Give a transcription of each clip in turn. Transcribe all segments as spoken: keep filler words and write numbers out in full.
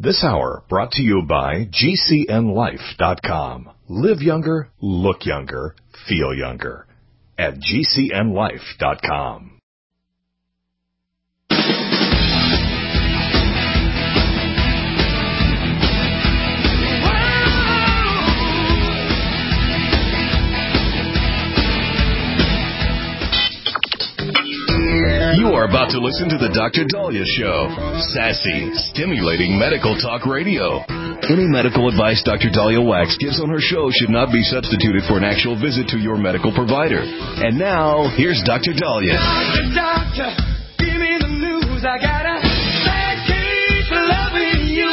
This hour brought to you by G C N life dot com. Live younger, look younger, feel younger at G C N life dot com. You are about to listen to the Doctor Daliah Show. Sassy, stimulating medical talk radio. Any medical advice Doctor Daliah Wax gives on her show should not be substituted for an actual visit to your medical provider. And now, here's Doctor Daliah. Doctor, doctor, give me the news. I got a bad case of loving you.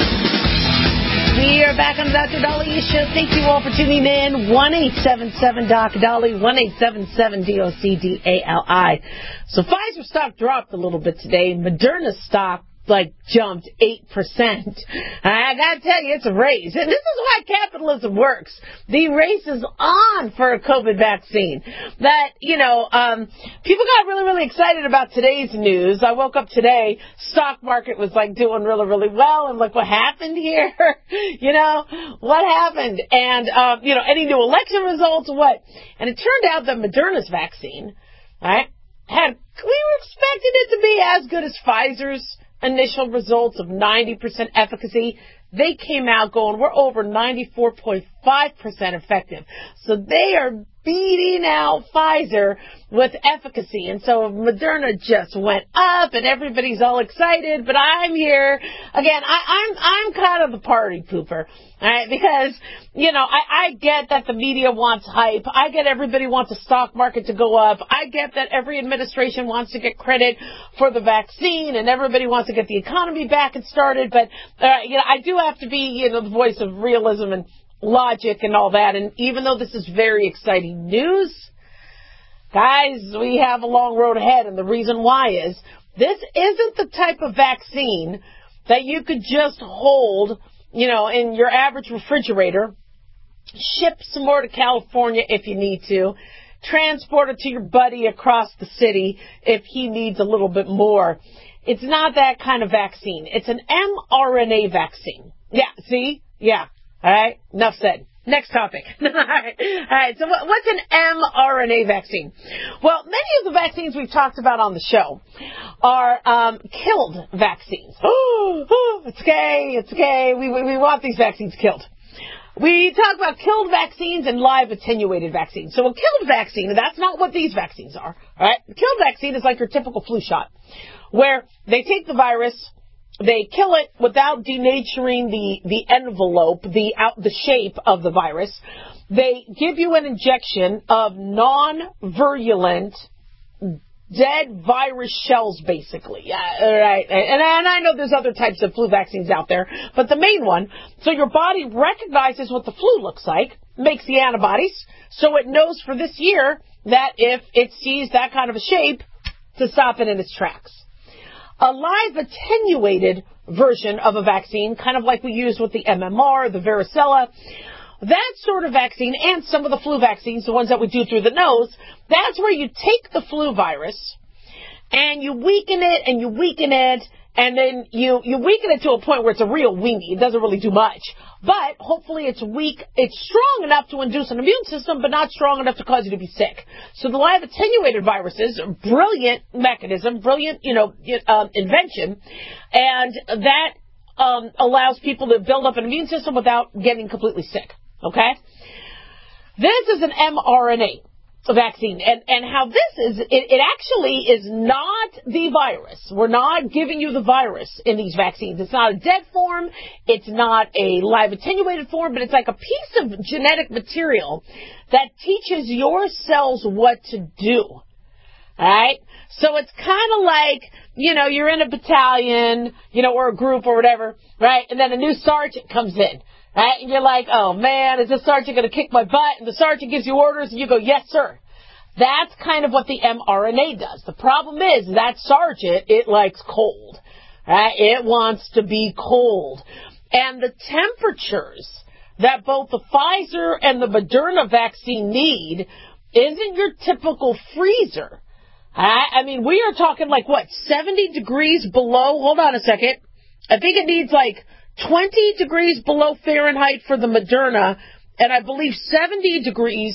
We are back on the Doctor Daliah Show. Thank you all for tuning in. one eight seven seven D O C D A L I, one eight seven seven D O C D A L I. So Pfizer stock dropped a little bit today. Moderna stock, like, jumped eight percent. I gotta tell you, it's a race. And this is why capitalism works. The race is on for a COVID vaccine. That, you know, um, people got really, really excited about today's news. I woke up today, stock market was, like, doing really, really well. And look what happened here. You know, what happened? And, um, you know, any new election results, what? And it turned out that Moderna's vaccine, right, had, we were expecting it to be as good as Pfizer's initial results of ninety percent efficacy. They came out going, we're over ninety-four point five percent effective. So they are beating out Pfizer with efficacy. And so Moderna just went up and everybody's all excited. But I'm here. Again, I, I'm I'm kind of the party pooper. All right, because, you know, I, I get that the media wants hype. I get everybody wants the stock market to go up. I get that every administration wants to get credit for the vaccine and everybody wants to get the economy back and started. But, uh, you know, I do have to be, you know, the voice of realism and logic and all that. And even though this is very exciting news, guys, we have a long road ahead. And the reason why is this isn't the type of vaccine that you could just hold, you know, in your average refrigerator, ship some more to California if you need to, transport it to your buddy across the city if he needs a little bit more. It's not that kind of vaccine. It's an mRNA vaccine. Yeah, see? Yeah. All right. Enough said. Next topic. All right. All right. So what's an mRNA vaccine? Well, many of the vaccines we've talked about on the show are um, killed vaccines. Oh, oh, it's okay. It's okay. We, we, we want these vaccines killed. We talk about killed vaccines and live attenuated vaccines. So a killed vaccine, that's not what these vaccines are. All right. The killed vaccine is like your typical flu shot, where they take the virus, they kill it without denaturing the, the envelope, the out, the shape of the virus. They give you an injection of non-virulent dead virus shells, basically. Yeah, all right. And, and I know there's other types of flu vaccines out there, but the main one, so your body recognizes what the flu looks like, makes the antibodies, so it knows for this year that if it sees that kind of a shape, to stop it in its tracks. A live attenuated version of a vaccine, kind of like we use with the M M R, the varicella, that sort of vaccine, and some of the flu vaccines, the ones that we do through the nose, that's where you take the flu virus and you weaken it and you weaken it, and then you, you weaken it to a point where it's a real weenie. It doesn't really do much. But hopefully it's weak, it's strong enough to induce an immune system, but not strong enough to cause you to be sick. So the live attenuated viruses, brilliant mechanism, brilliant, you know, um, invention, and that um, allows people to build up an immune system without getting completely sick. Okay? This is an mRNA vaccine. And, and how this is, it, it actually is not the virus. We're not giving you the virus in these vaccines. It's not a dead form. It's not a live attenuated form, but it's like a piece of genetic material that teaches your cells what to do. All right? So it's kind of like, you know, you're in a battalion, you know, or a group or whatever, right? And then a new sergeant comes in. Right? And you're like, oh, man, is this sergeant going to kick my butt? And the sergeant gives you orders, and you go, yes, sir. That's kind of what the mRNA does. The problem is that sergeant, it likes cold. Right? It wants to be cold. And the temperatures that both the Pfizer and the Moderna vaccine need isn't your typical freezer. Right? I mean, we are talking like, what, seventy degrees below? Hold on a second. I think it needs like twenty degrees below Fahrenheit for the Moderna, and I believe seventy degrees,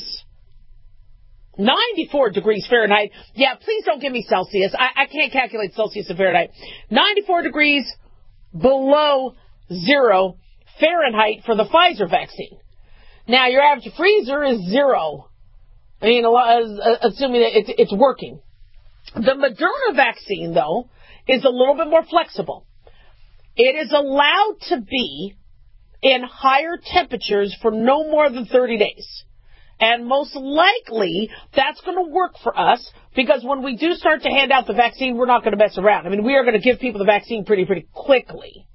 ninety-four degrees Fahrenheit. Yeah, please don't give me Celsius. I, I can't calculate Celsius and Fahrenheit. ninety-four degrees below zero Fahrenheit for the Pfizer vaccine. Now, your average freezer is zero. I mean, a lot, assuming that it's, it's working. The Moderna vaccine, though, is a little bit more flexible. It is allowed to be in higher temperatures for no more than thirty days. And most likely, that's going to work for us, because when we do start to hand out the vaccine, we're not going to mess around. I mean, we are going to give people the vaccine pretty, pretty quickly.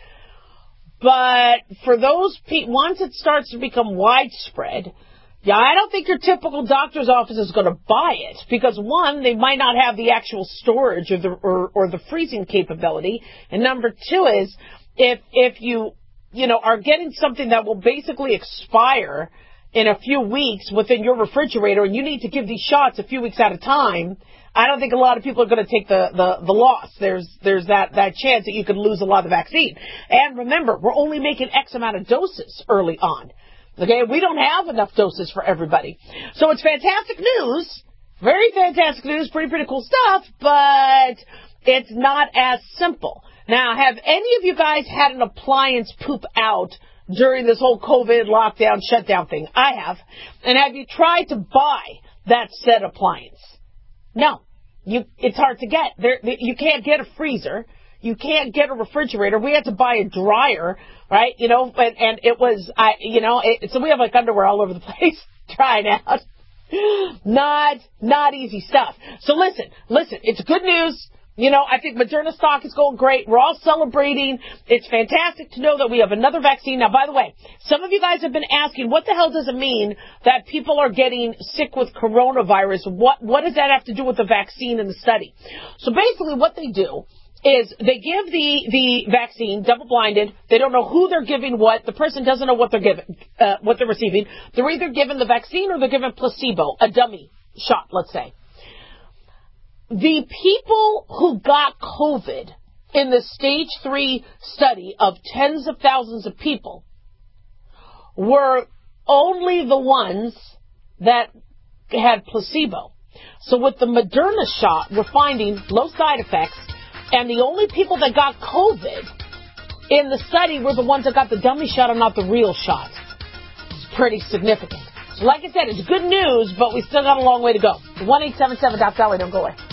But for those people, once it starts to become widespread, yeah, I don't think your typical doctor's office is going to buy it, because one, they might not have the actual storage or the or, or the freezing capability, and number two is if if you you know are getting something that will basically expire in a few weeks within your refrigerator, and you need to give these shots a few weeks at a time, I don't think a lot of people are going to take the, the, the loss. There's there's that, that chance that you could lose a lot of the vaccine. And remember, we're only making X amount of doses early on. Okay, we don't have enough doses for everybody. So it's fantastic news, very fantastic news, pretty, pretty cool stuff, but it's not as simple. Now, have any of you guys had an appliance poop out during this whole COVID lockdown shutdown thing? I have. And have you tried to buy that said appliance? No. You, it's hard to get. There, you can't get a freezer. You can't get a refrigerator. We had to buy a dryer, right? You know, and, and it was, I, you know, it, so we have like underwear all over the place trying out. Not, not easy stuff. So listen, listen, it's good news. You know, I think Moderna stock is going great. We're all celebrating. It's fantastic to know that we have another vaccine. Now, by the way, some of you guys have been asking, what the hell does it mean that people are getting sick with coronavirus? What, what does that have to do with the vaccine and the study? So basically what they do is they give the, the vaccine double-blinded. They don't know who they're giving what. The person doesn't know what they're giving, uh, what they're receiving. They're either given the vaccine or they're given placebo, a dummy shot, let's say. The people who got COVID in the stage three study of tens of thousands of people were only the ones that had placebo. So with the Moderna shot, we're finding low side effects, and the only people that got COVID in the study were the ones that got the dummy shot and not the real shot. It's pretty significant. So like I said, it's good news, but we still got a long way to go. one eight seven seven Doc Dolly, don't go away.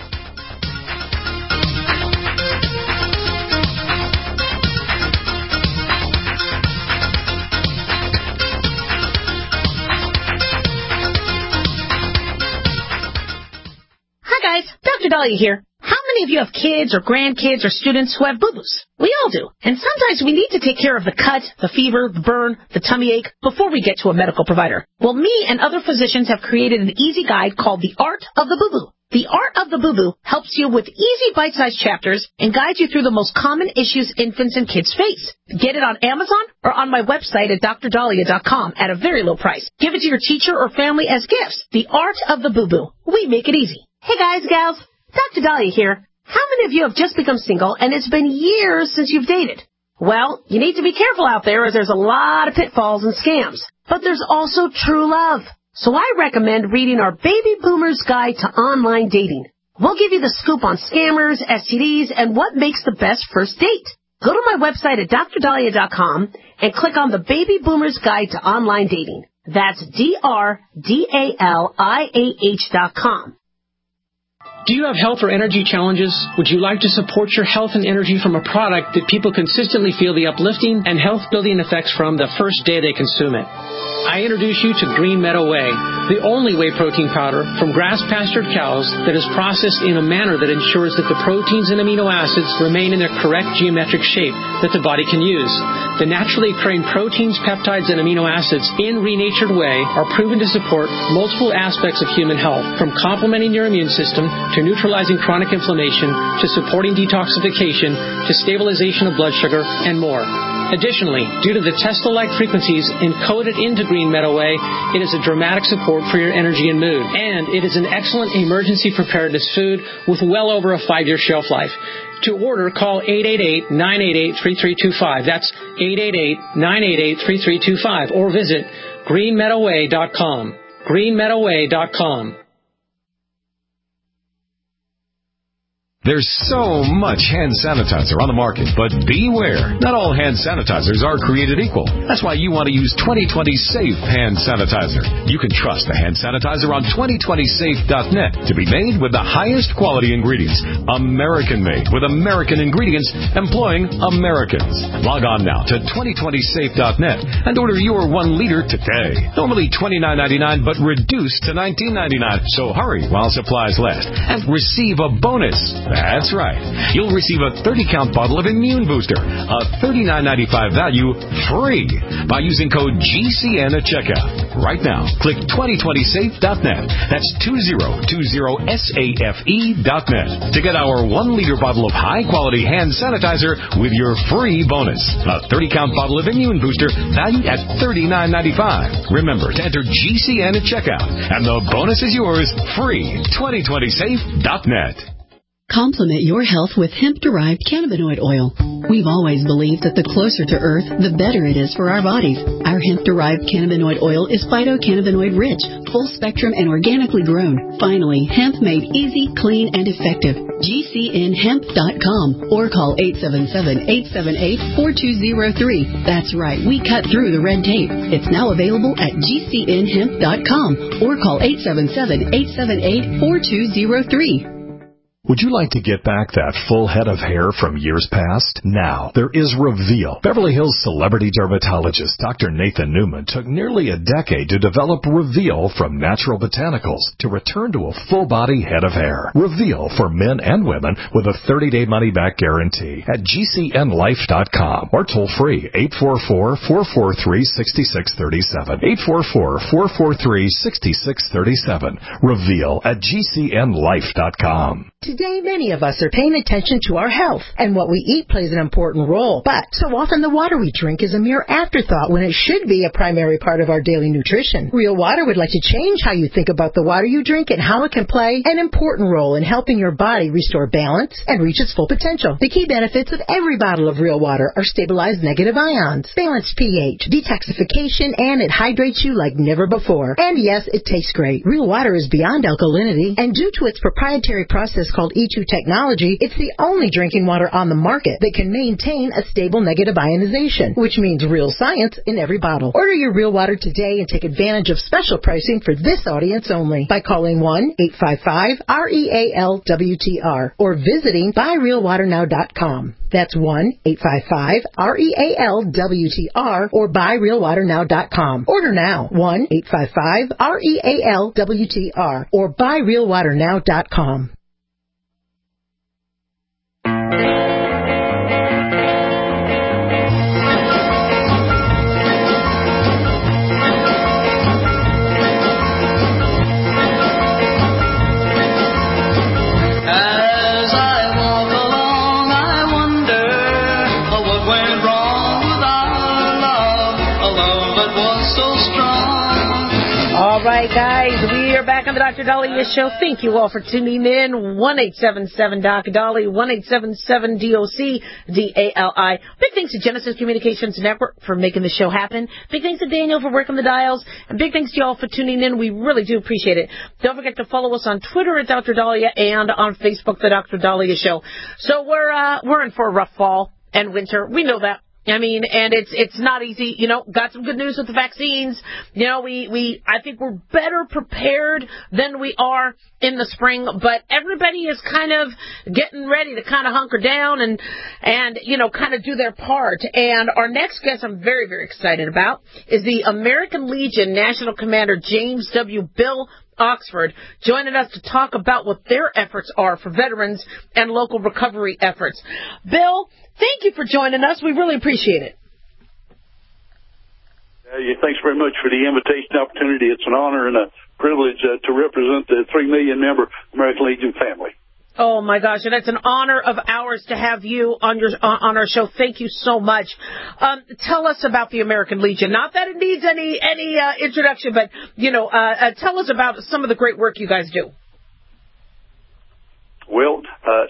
Doctor Dahlia here. How many of you have kids or grandkids or students who have boo-boos? We all do. And sometimes we need to take care of the cut, the fever, the burn, the tummy ache before we get to a medical provider. Well, me and other physicians have created an easy guide called The Art of the Boo-Boo. The Art of the Boo-Boo helps you with easy bite-sized chapters and guides you through the most common issues infants and kids face. Get it on Amazon or on my website at dr dahlia dot com at a very low price. Give it to your teacher or family as gifts. The Art of the Boo-Boo. We make it easy. Hey guys, gals. Doctor Dahlia here. How many of you have just become single and it's been years since you've dated? Well, you need to be careful out there as there's a lot of pitfalls and scams. But there's also true love. So I recommend reading our Baby Boomers Guide to Online Dating. We'll give you the scoop on scammers, S T Ds, and what makes the best first date. Go to my website at dr dahlia dot com and click on the Baby Boomers Guide to Online Dating. That's D R D A L I A H dot com. Do you have health or energy challenges? Would you like to support your health and energy from a product that people consistently feel the uplifting and health-building effects from the first day they consume it? I introduce you to Green Meadow Whey, the only whey protein powder from grass-pastured cows that is processed in a manner that ensures that the proteins and amino acids remain in their correct geometric shape that the body can use. The naturally occurring proteins, peptides, and amino acids in renatured whey are proven to support multiple aspects of human health, from complementing your immune system to neutralizing chronic inflammation to supporting detoxification to stabilization of blood sugar and more. Additionally, due to the Tesla-like frequencies encoded into Green Meadow Whey, it is a dramatic support for your energy and mood. And it is an excellent emergency preparedness food with well over a five-year shelf life. To order, call eight eight eight, nine eight eight, three three two five. That's eight eight eight, nine eight eight, three three two five. Or visit green meadow way dot com. green meadow way dot com. There's so much hand sanitizer on the market, but beware. Not all hand sanitizers are created equal. That's why you want to use twenty twenty Safe Hand Sanitizer. You can trust the hand sanitizer on twenty twenty safe dot net to be made with the highest quality ingredients. American-made with American ingredients employing Americans. Log on now to twenty twenty safe dot net and order your one liter today. Normally twenty-nine ninety-nine, but reduced to nineteen ninety-nine. So hurry while supplies last and receive a bonus. That's right. You'll receive a thirty count bottle of Immune Booster, a thirty-nine ninety-five value, free by using code G C N at checkout. Right now, click twenty twenty safe dot net. That's two zero two zero safe dot net to get our one liter bottle of high-quality hand sanitizer with your free bonus. A thirty count bottle of Immune Booster valued at thirty-nine ninety-five. Remember to enter G C N at checkout, and the bonus is yours free. twenty twenty safe dot net. Complement your health with hemp-derived cannabinoid oil. We've always believed that the closer to Earth, the better it is for our bodies. Our hemp-derived cannabinoid oil is phytocannabinoid-rich, full-spectrum, and organically grown. Finally, hemp made easy, clean, and effective. G C N hemp dot com or call eight seven seven, eight seven eight, four two zero three. That's right, we cut through the red tape. It's now available at G C N hemp dot com or call eight seven seven, eight seven eight, four two zero three. Would you like to get back that full head of hair from years past? Now, there is Reveal. Beverly Hills celebrity dermatologist Doctor Nathan Newman took nearly a decade to develop Reveal from natural botanicals to return to a full-body head of hair. Reveal for men and women with a thirty-day money-back guarantee at G C N life dot com or toll-free eight four four, four four three, six six three seven. eight four four, four four three, six six three seven. Reveal at G C N life dot com. Today, many of us are paying attention to our health, and what we eat plays an important role. But so often the water we drink is a mere afterthought when it should be a primary part of our daily nutrition. Real Water would like to change how you think about the water you drink and how it can play an important role in helping your body restore balance and reach its full potential. The key benefits of every bottle of Real Water are stabilized negative ions, balanced pH, detoxification, and it hydrates you like never before. And yes, it tastes great. Real Water is beyond alkalinity, and due to its proprietary process called E two technology, it's the only drinking water on the market that can maintain a stable negative ionization, which means real science in every bottle. Order your Real Water today and take advantage of special pricing for this audience only by calling one eight five five, R E A L W T R or visiting buy real water now dot com. That's one eight five five, R E A L W T R or buy real water now dot com. Order now, one eight five five, R E A L W T R or buy real water now dot com. All right, guys, we are back on the Doctor Dahlia Show. Thank you all for tuning in. one eight seven seven D O C Dahlia, one eight seven seven D O C D A L I. Big thanks to Genesis Communications Network for making the show happen. Big thanks to Daniel for working the dials. And big thanks to you all for tuning in. We really do appreciate it. Don't forget to follow us on Twitter at Doctor Dahlia and on Facebook, The Doctor Dahlia Show. So we're, uh, we're in for a rough fall and winter. We know that. I mean, and it's it's not easy. You know, got some good news with the vaccines. You know, we, we I think we're better prepared than we are in the spring, but everybody is kind of getting ready to kind of hunker down and, and you know, kind of do their part. And our next guest I'm very, very excited about is the American Legion National Commander James W. Bill Oxford, joining us to talk about what their efforts are for veterans and local recovery efforts. Bill, thank you for joining us. We really appreciate it. Uh, yeah, thanks very much for the invitation opportunity. It's an honor and a privilege uh, to represent the three million member American Legion family. Oh, my gosh, and it's an honor of ours to have you on your on our show. Thank you so much. Um, tell us about the American Legion. Not that it needs any any uh, introduction, but, you know, uh, uh, tell us about some of the great work you guys do. Well, uh,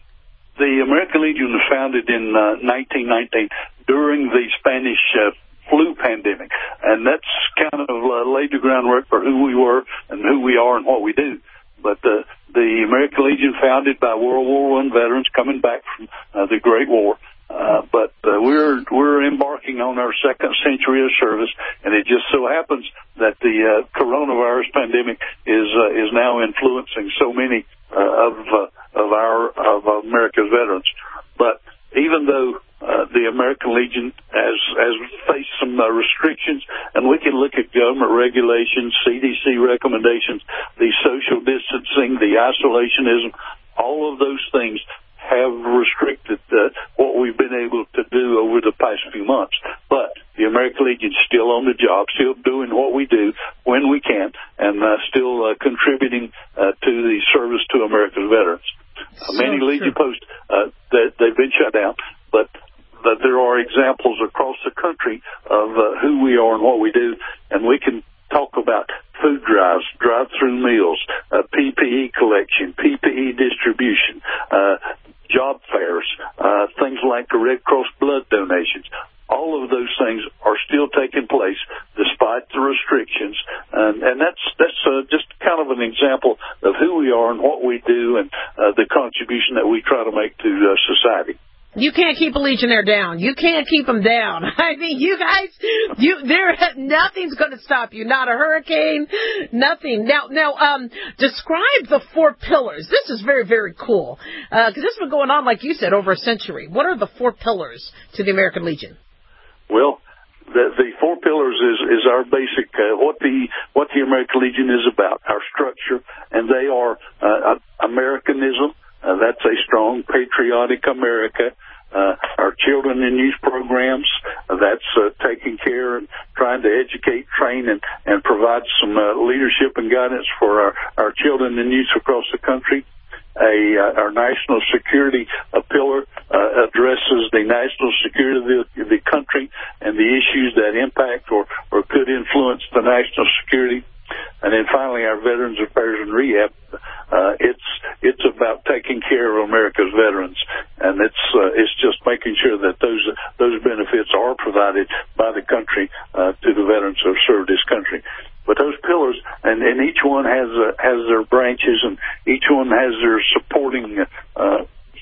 the American Legion was founded in uh, nineteen nineteen during the Spanish uh, flu pandemic, and that's kind of uh, laid the groundwork for who we were and who we are and what we do. But uh, the American Legion, founded by World War One veterans coming back from uh, the Great War, uh, but uh, we're we're embarking on our second century of service, and it just so happens that the uh, coronavirus pandemic is uh, is now influencing so many uh, of uh, of our of America's veterans. But even though Uh, the American Legion has, has faced some uh, restrictions, and we can look at government regulations, C D C recommendations, the social distancing, the isolationism, all of those things have restricted uh, what we've been able to do over the past few months. But the American Legion's still on the job, still doing what we do when we can, and uh, still uh, contributing uh, to the service to America's veterans. So Many Legion posts, uh, that they've been shut down, but that there are examples across the country of uh, who we are and what we do, and we can talk about food drives, drive-through meals, uh, P P E collection, P P E distribution, uh, job fairs, uh, things like the Red Cross blood donations. All of those things are still taking place despite the restrictions, and, and that's that's uh, just kind of an example of who we are and what we do, and uh, the contribution that we try to make to uh, society. You can't keep a Legionnaire down. You can't keep them down. I mean, you guys, you there, nothing's going to stop you. Not a hurricane, nothing. Now, now, um, describe the four pillars. This is very, very cool because uh, this has been going on, like you said, over a century. What are the four pillars to the American Legion? Well, the, the four pillars is, is our basic uh, what the what the American Legion is about. Our structure, and they are uh, Americanism. Uh, that's a strong, patriotic America. Uh, our children and youth programs, uh, that's uh, taking care and trying to educate, train, and, and provide some uh, leadership and guidance for our, our children and youth across the country. A, uh, our national security uh, pillar uh, addresses the national security of the, the country and the issues that impact or, or could influence the national security. And then finally, our Veterans Affairs and Rehab, uh, it's it's about taking care of America's veterans, and it's uh, it's just making sure that those those benefits are provided by the country uh, to the veterans who have served this country. But those pillars, and, and each one has uh, has their branches, and each one has their supporting uh,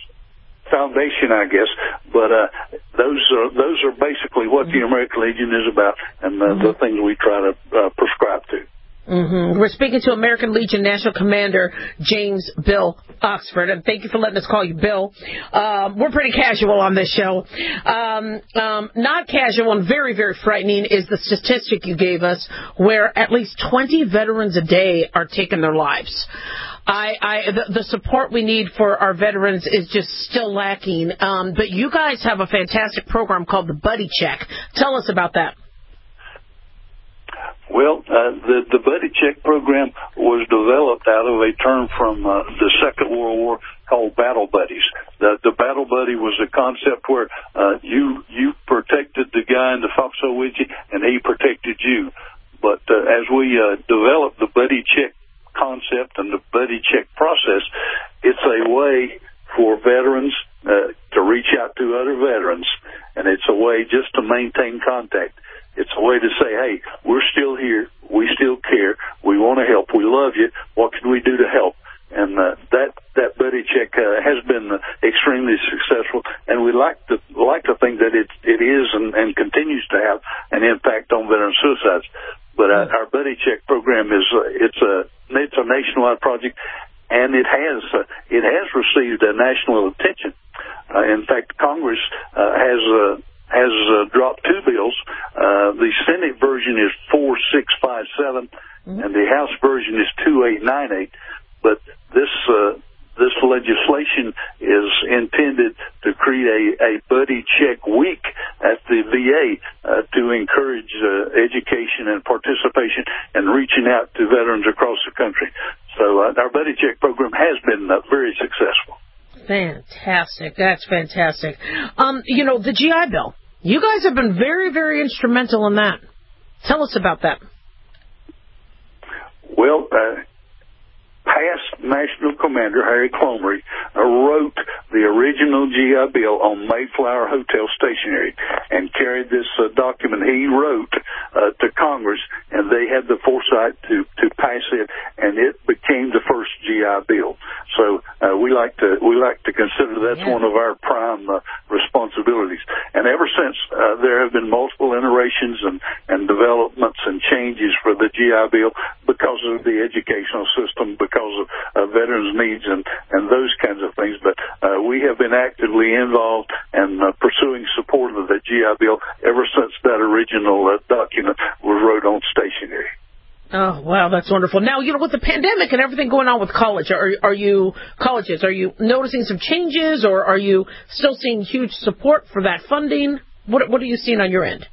foundation, I guess. But uh, those are those are basically what the American Legion is about, and uh, the things we try to uh, prescribe to. Mm-hmm. We're speaking to American Legion National Commander James Bill Oxford, and thank you for letting us call you Bill. Um, we're pretty casual on this show. Um, um, not casual and very, very frightening is the statistic you gave us, where at least twenty veterans a day are taking their lives. I, I the, the support we need for our veterans is just still lacking. Um, but you guys have a fantastic program called the Buddy Check. Tell us about that. Well, uh, the, the Buddy Check program was developed out of a term from uh, the Second World War called Battle Buddies. The, the Battle Buddy was a concept where uh, you you protected the guy in the foxhole with you, and he protected you. But uh, as we uh, developed the Buddy Check concept and the Buddy Check process, it's a way for veterans uh, to reach out to other veterans, and it's a way just to maintain contact. It's a way to say, hey, we're still here. We still care. We want to help. We love you. What can we do to help? And uh, that that Buddy Check uh, has been uh, extremely successful, and we like to like to think that it it is and, and continues to have an impact on veteran suicides. But uh, our Buddy Check program is uh, it's a it's a nationwide project, and it has uh, it has received uh, national attention. Uh, in fact, Congress uh, has. Uh, has uh, dropped two bills. Uh, the Senate version is four six five seven, mm-hmm. and the House version is two eight nine eight. But this uh, this legislation is intended to create a, a Buddy Check week at the V A uh, to encourage uh, education and participation and reaching out to veterans across the country. So uh, our Buddy Check program has been uh, very successful. Fantastic. That's fantastic. Um, you know, the G I Bill, you guys have been very, very instrumental in that. Tell us about that. Well, uh, past National Commander Harry Clomery uh, wrote the original G I Bill on Mayflower Hotel stationery and carried this uh, document he wrote uh, to Congress, and they had the foresight to, to pass it, and it became the first G I Bill. So uh, we like to we like to consider that's yeah. one of our prime uh, responsibilities. And ever since, uh, there have been multiple iterations and, and developments and changes for the G I Bill because of the educational system, because of uh, veterans' needs and, and those kinds of things. But uh, we have been actively involved and uh, pursuing support of the G I Bill ever since that original uh, document was wrote on stationery. Oh, wow, that's wonderful. Now, you know, with the pandemic and everything going on with college, are, are you, colleges, are you noticing some changes, or are you still seeing huge support for that funding? What, what are you seeing on your end?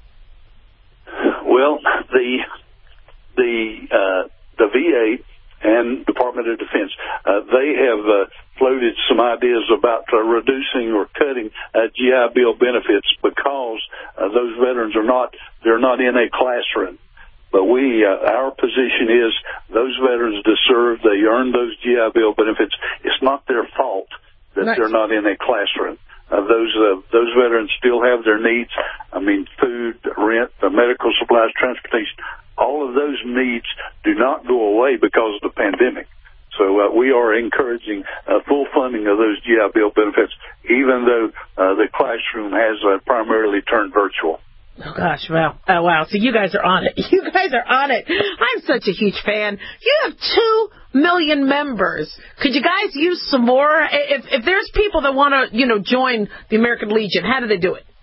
Well, the, the, uh, the V A and Department of Defense, uh, they have, uh, floated some ideas about uh, reducing or cutting uh, G I Bill benefits because uh, those veterans are not, they're not in a classroom. But we, uh, our position is those veterans deserve, they earn those G I Bill benefits. It's not their fault that nice. They're not in a classroom. Uh, those uh, those veterans still have their needs. I mean, food, rent, uh, medical supplies, transportation. All of those needs do not go away because of the pandemic. So uh, we are encouraging uh, full funding of those G I Bill benefits, even though uh, the classroom has uh, primarily turned virtual. Oh, gosh, wow. Oh, wow. So you guys are on it. You guys are on it. I'm such a huge fan. You have two million members. Could you guys use some more? If, if there's people that want to, you know, join the American Legion, how do they do it?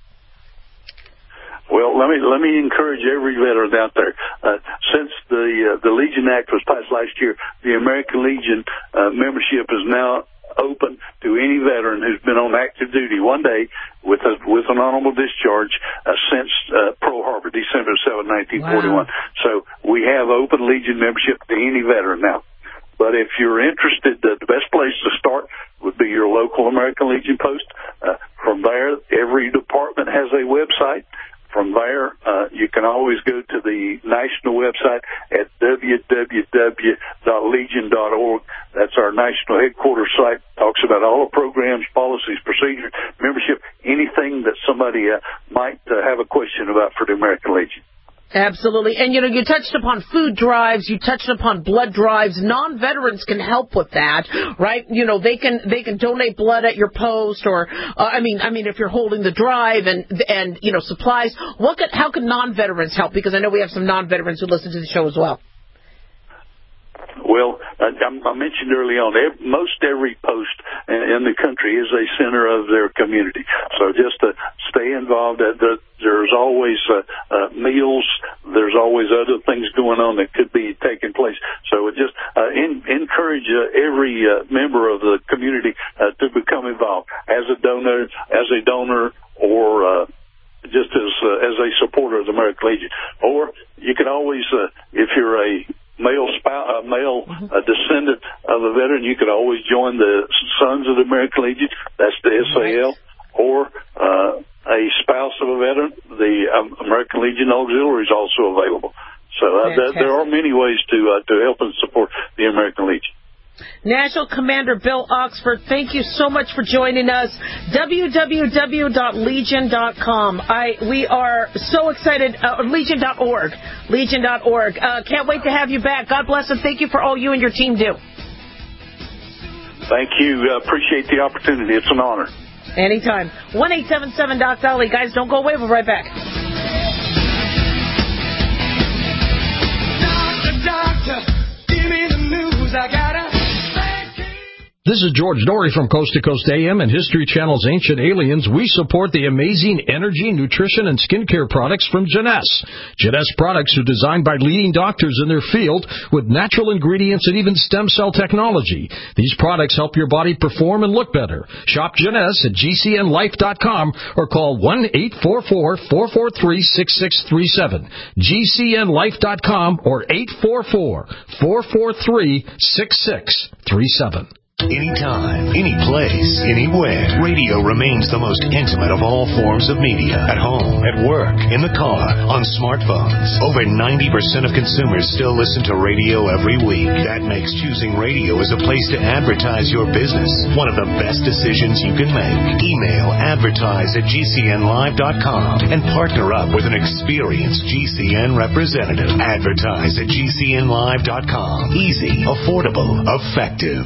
Well, let me let me encourage every veteran out there. Uh, since the uh, the Legion Act was passed last year, the American Legion uh, membership is now open to any veteran who's been on active duty one day with a, with an honorable discharge uh, since uh, Pearl Harbor, December seventh, nineteen forty-one. Wow. So we have open Legion membership to any veteran now. But if you're interested, uh, the best place to start would be your local American Legion post. Uh, from there, every department has a website. From there, uh, you can always go to the national website at w w w dot legion dot org. That's our national headquarters site. Talks about all the programs, policies, procedures, membership, anything that somebody uh, might uh, have a question about for the American Legion. Absolutely. And, you know, you touched upon food drives. You touched upon blood drives. Non-veterans can help with that, right? You know, they can they can donate blood at your post, or, uh, I mean, I mean, if you're holding the drive and, and you know, supplies. What could, how can non-veterans help? Because I know we have some non-veterans who listen to the show as well. Well, I, I mentioned early on, most every post in the country is a center of their community. So just to stay involved, there's always uh, uh, meals, there's always other things going on that could be taking place. So just uh, in, encourage uh, every uh, member of the community uh, to become involved as a donor, as a donor, or uh, just as uh, as a supporter of the American Legion. Or you can always, uh, if you're a male spouse, uh, male uh, descendant of a veteran, you could always join the Sons of the American Legion. That's the S A L. Or uh, a spouse of a veteran, the um, American Legion Auxiliary is also available. So uh, th- there are many ways to uh, to help and support the American Legion. National Commander Bill Oxford, thank you so much for joining us. w w w dot legion dot com. I we are so excited. Uh, legion dot org. Legion dot org. Uh, can't wait to have you back. God bless and thank you for all you and your team do. Thank you. Uh, appreciate the opportunity. It's an honor. Anytime. one eight seven seven Doc Dolly. Guys, don't go away. We'll be right back. Doctor, doctor, give me the news. I gotta. This is George Dory from Coast to Coast A M and History Channel's Ancient Aliens. We support the amazing energy, nutrition, and skincare products from Jeunesse. Jeunesse products are designed by leading doctors in their field with natural ingredients and even stem cell technology. These products help your body perform and look better. Shop Jeunesse at G C N life dot com or call one eight four four, four four three, six six three seven. G C N life dot com or eight four four, four four three, six six three seven. Anytime, any place, anywhere. Radio remains the most intimate of all forms of media. At home, at work, in the car, on smartphones. Over ninety percent of consumers still listen to radio every week. That makes choosing radio as a place to advertise your business one of the best decisions you can make. Email advertise at G C N live dot com and partner up with an experienced G C N representative. Advertise at G C N live dot com. Easy, affordable, effective.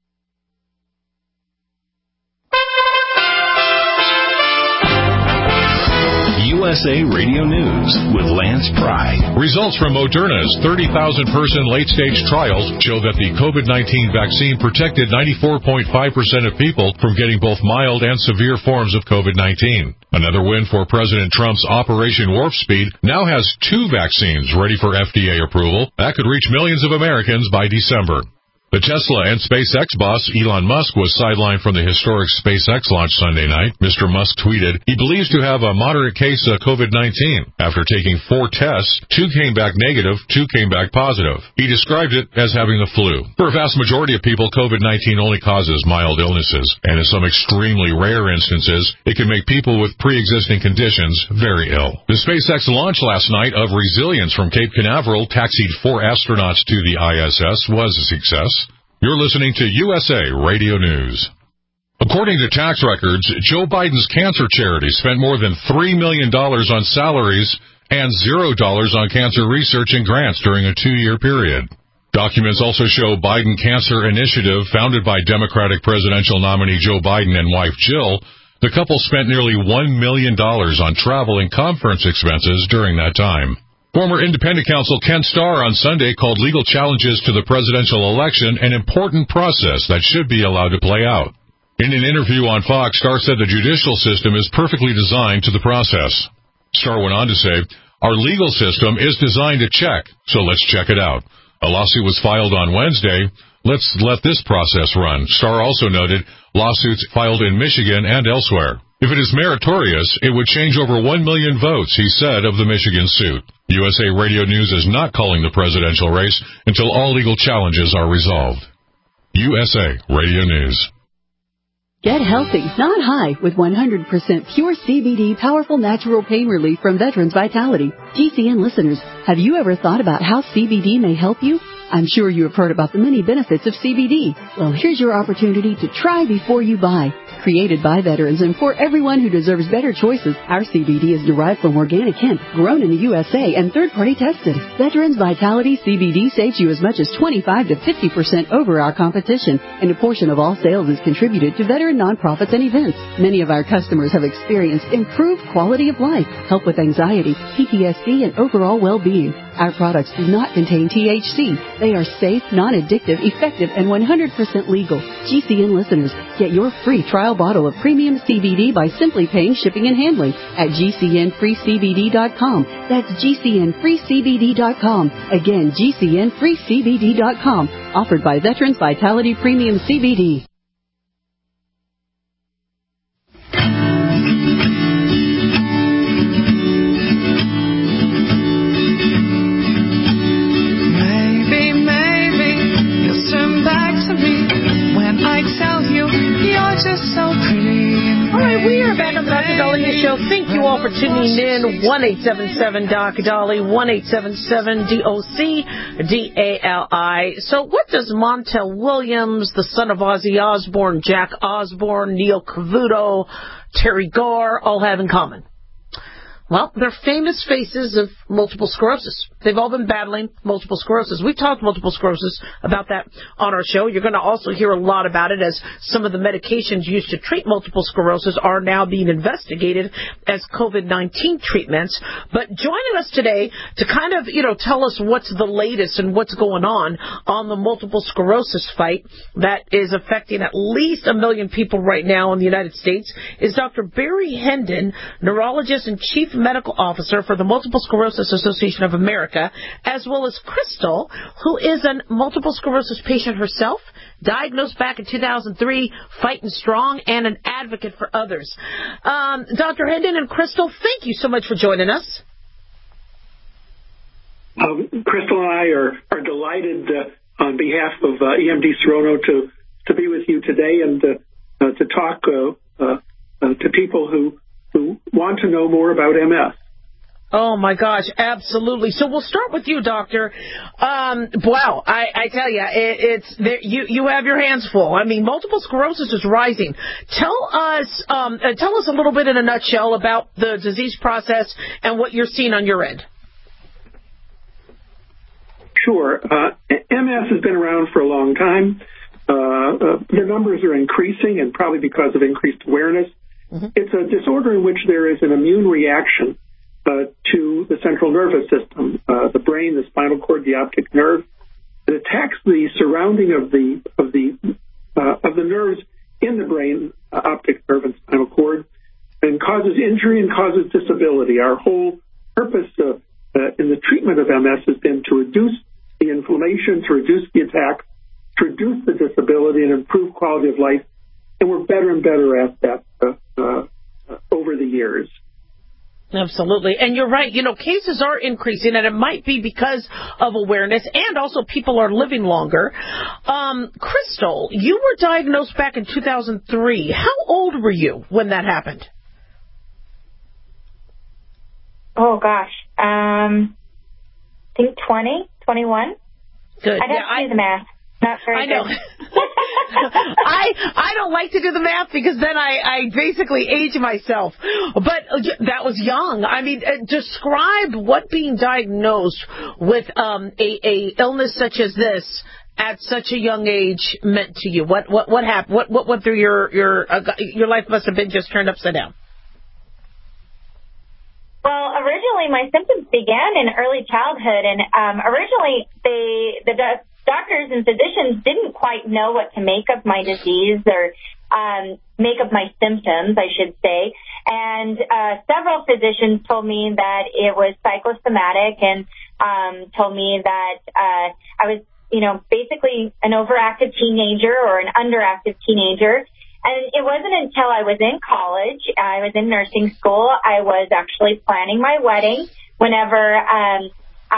U S A Radio News with Lance Pry. Results from Moderna's thirty thousand person late-stage trials show that the COVID nineteen vaccine protected ninety-four point five percent of people from getting both mild and severe forms of COVID nineteen. Another win for President Trump's Operation Warp Speed now has two vaccines ready for F D A approval that could reach millions of Americans by December. The Tesla and SpaceX boss, Elon Musk, was sidelined from the historic SpaceX launch Sunday night. Mister Musk tweeted, he believes to have a moderate case of COVID nineteen. After taking four tests, two came back negative, two came back positive. He described it as having the flu. For a vast majority of people, COVID nineteen only causes mild illnesses, and in some extremely rare instances, it can make people with pre-existing conditions very ill. The SpaceX launch last night of Resilience from Cape Canaveral taxied four astronauts to the I S S was a success. You're listening to U S A Radio News. According to tax records, Joe Biden's cancer charity spent more than three million dollars on salaries and zero dollars on cancer research and grants during a two-year period. Documents also show Biden Cancer Initiative, founded by Democratic presidential nominee Joe Biden and wife Jill. The couple spent nearly one million dollars on travel and conference expenses during that time. Former independent counsel Ken Starr on Sunday called legal challenges to the presidential election an important process that should be allowed to play out. In an interview on Fox, Starr said the judicial system is perfectly designed to the process. Starr went on to say, our legal system is designed to check, so let's check it out. A lawsuit was filed on Wednesday. Let's let this process run. Starr also noted lawsuits filed in Michigan and elsewhere. If it is meritorious, it would change over one million votes, he said, of the Michigan suit. U S A Radio News is not calling the presidential race until all legal challenges are resolved. U S A Radio News. Get healthy, not high, with one hundred percent pure C B D powerful natural pain relief from Veterans Vitality. G C N listeners, have you ever thought about how C B D may help you? I'm sure you have heard about the many benefits of C B D. Well, here's your opportunity to try before you buy. Created by veterans and for everyone who deserves better choices, our C B D is derived from organic hemp, grown in the U S A, and third-party tested. Veterans Vitality C B D saves you as much as twenty-five to fifty percent over our competition, and a portion of all sales is contributed to veteran nonprofits and events. Many of our customers have experienced improved quality of life, help with anxiety, P T S D, and overall well-being. Our products do not contain T H C. They are safe, non-addictive, effective, and one hundred percent legal. G C N listeners, get your free trial bottle of premium C B D by simply paying shipping and handling at G C N free C B D dot com. That's G C N free C B D dot com. Again, G C N free C B D dot com. Offered by Veterans Vitality Premium C B D. Show. Thank you all for tuning in. one eight seven seven Doc Dolly, one eight seven seven D O C D A L I. So what does Montel Williams, the son of Ozzy Osbourne, Jack Osbourne, Neil Cavuto, Terry Garr all have in common? Well, they're famous faces of multiple sclerosis. They've all been battling multiple sclerosis. We've talked multiple sclerosis about that on our show. You're going to also hear a lot about it as some of the medications used to treat multiple sclerosis are now being investigated as COVID nineteen treatments. But joining us today to kind of, you know, tell us what's the latest and what's going on on the multiple sclerosis fight that is affecting at least a million people right now in the United States is Doctor Barry Hendon, neurologist and chief medical officer for the Multiple Sclerosis Association of America, as well as Crystal, who is a multiple sclerosis patient herself, diagnosed back in two thousand three, fighting strong, and an advocate for others. Um, Doctor Hendon and Crystal, thank you so much for joining us. Um, Crystal and I are, are delighted uh, on behalf of uh, E M D Serono to, to be with you today and uh, uh, to talk uh, uh, uh, to people who who want to know more about M S. Oh, my gosh, absolutely. So we'll start with you, Doctor. Um, wow, I, I tell you, it, it's there, you, you have your hands full. I mean, multiple sclerosis is rising. Tell us, um, uh, tell us a little bit in a nutshell about the disease process and what you're seeing on your end. Sure. Uh, M S has been around for a long time. Uh, uh, the numbers are increasing, and probably because of increased awareness. Mm-hmm. It's a disorder in which there is an immune reaction uh, to the central nervous system, uh, the brain, the spinal cord, the optic nerve. It attacks the surrounding of the of the uh, of the nerves in the brain, uh, optic nerve, and spinal cord, and causes injury and causes disability. Our whole purpose uh, uh, in the treatment of M S has been to reduce the inflammation, to reduce the attacks, to reduce the disability, and improve quality of life. And we're better and better at that uh, uh, over the years. Absolutely. And you're right. You know, cases are increasing, and it might be because of awareness, and also people are living longer. Um, Crystal, you were diagnosed back in two thousand three. How old were you when that happened? Oh, gosh. Um, I think twenty, twenty-one. Good. I'd have yeah, to I, do the math. Not very I know. I I don't like to do the math because then I, I basically age myself. But that was young. I mean, uh, describe what being diagnosed with um, a, a illness such as this at such a young age meant to you. What what what happened? What what went through your your uh, your life must have been just turned upside down. Well, originally my symptoms began in early childhood, and um, originally they the doctors and physicians didn't quite know what to make of my disease or um, make of my symptoms, I should say. And uh, several physicians told me that it was psychosomatic and um, told me that uh, I was, you know, basically an overactive teenager or an underactive teenager. And it wasn't until I was in college, I was in nursing school, I was actually planning my wedding whenever um,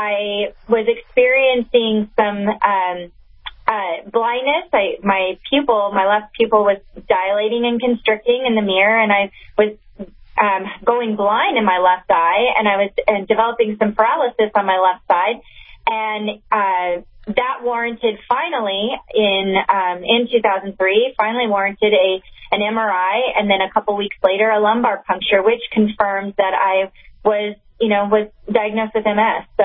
I was experiencing some um, uh, blindness. I, my pupil, my left pupil was dilating and constricting in the mirror, and I was um, going blind in my left eye, and I was uh, developing some paralysis on my left side. And uh, that warranted finally in um, in two thousand three, finally warranted a an M R I, and then a couple weeks later a lumbar puncture, which confirmed that I was, you know, was diagnosed with M S. So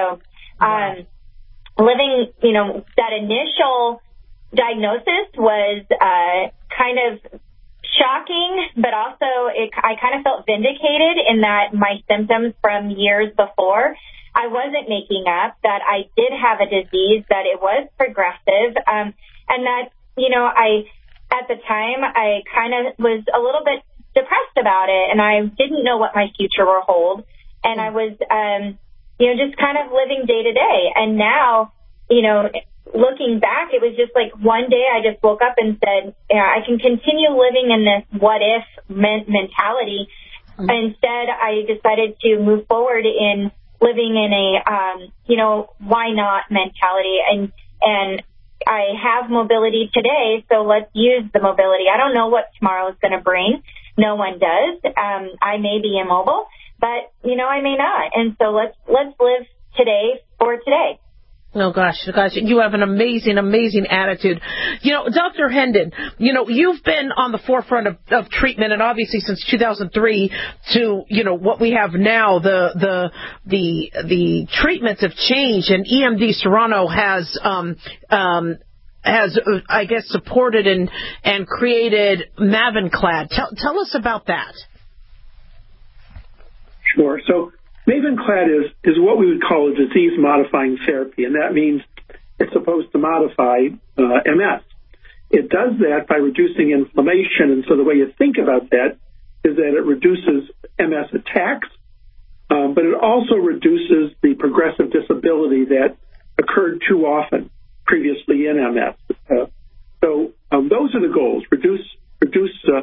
um, wow. living, you know, that initial diagnosis was uh, kind of shocking, but also it, I kind of felt vindicated in that my symptoms from years before, I wasn't making up, that I did have a disease, that it was progressive, um, and that, you know, I, at the time, I kind of was a little bit depressed about it, and I didn't know what my future will hold, and I was, um, you know, just kind of living day to day, and now, you know, looking back, it was just like one day I just woke up and said, yeah, I can continue living in this what-if men- mentality. Mm-hmm. Instead, I decided to move forward in living in a, um, you know, why not mentality. And, and I have mobility today, so let's use the mobility. I don't know what tomorrow is going to bring. No one does. Um, I may be immobile, but, you know, I may not. And so let's, let's live today for today. Oh, gosh, gosh, you have an amazing, amazing attitude. You know, Doctor Hendon, you know, you've been on the forefront of, of treatment, and obviously since two thousand three to, you know, what we have now, the the the the treatments have changed, and E M D Serono has, um, um, has, uh, I guess, supported and, and created Mavenclad. Tell, tell us about that. Sure. So Mavenclad is, is what we would call a disease-modifying therapy, and that means it's supposed to modify uh, M S. It does that by reducing inflammation, and so the way you think about that is that it reduces M S attacks, um, but it also reduces the progressive disability that occurred too often previously in M S. Uh, so um, those are the goals: reduce, reduce uh,